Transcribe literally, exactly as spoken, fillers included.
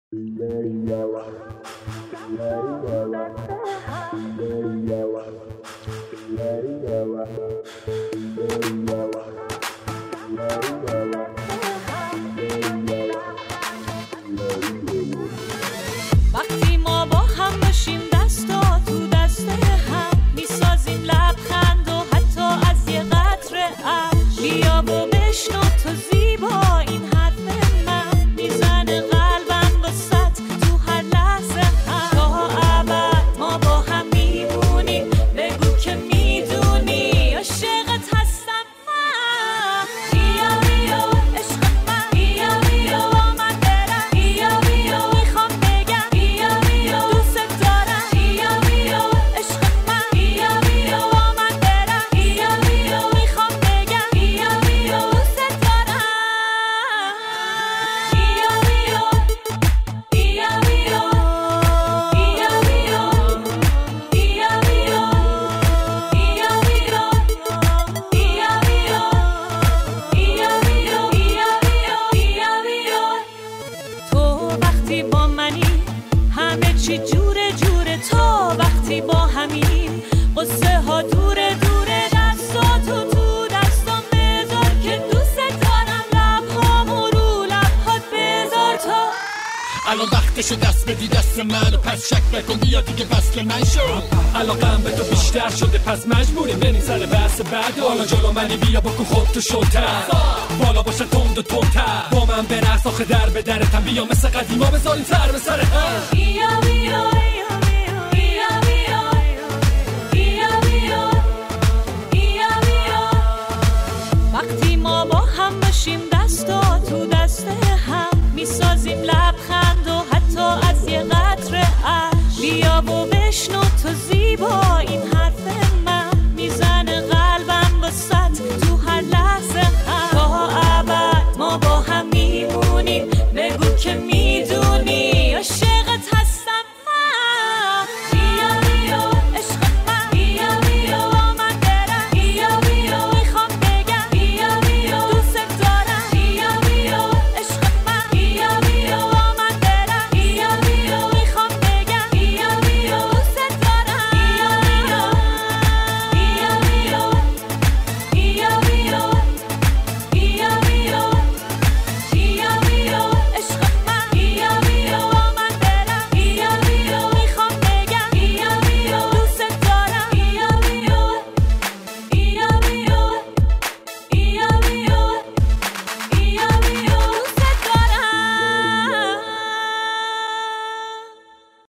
وقتی ما با هم باشیم دستا تو دست هم میسازیم لبخند و حتی از یه قطره اشک بیا و بشنو تو زیبا این حرف من میزنه قلبم واسط تو هر لحظه هم تا ابد ما با هم میمونیم بگو که میدونی عاشقت هستم من بیا بیا عشق من بیا بیا با من برم بیا بیا میخوام بگم بیا بیا دوست دارم بیا بیا عشق من بیا بیا با من برم بیا بیا میخوام بگم بیا بیا دوست دارم بیا بیا بیا بیا بیا بیا بیا تو وقتی با منی همه چی جوره جوره تا وقتی با همین قصه ها دوره دوره دستاتو تو دستام بذار که دوست دارم لبهامو رو لبهات بذار تا الان وقتشو دست بدی دست منو پس شک بکن بیا دیگه وصل من شو علاقم به تو بیشتر شده پس مجبوریم بریم سر بحث بعد حالا جلو منی بیا بکن خودتو شلتر بالا باشه تند و تندتر با من برقص آخه در به درتم بیا مثل قدیما بذاریم سر به سر هم بیا بیا بیا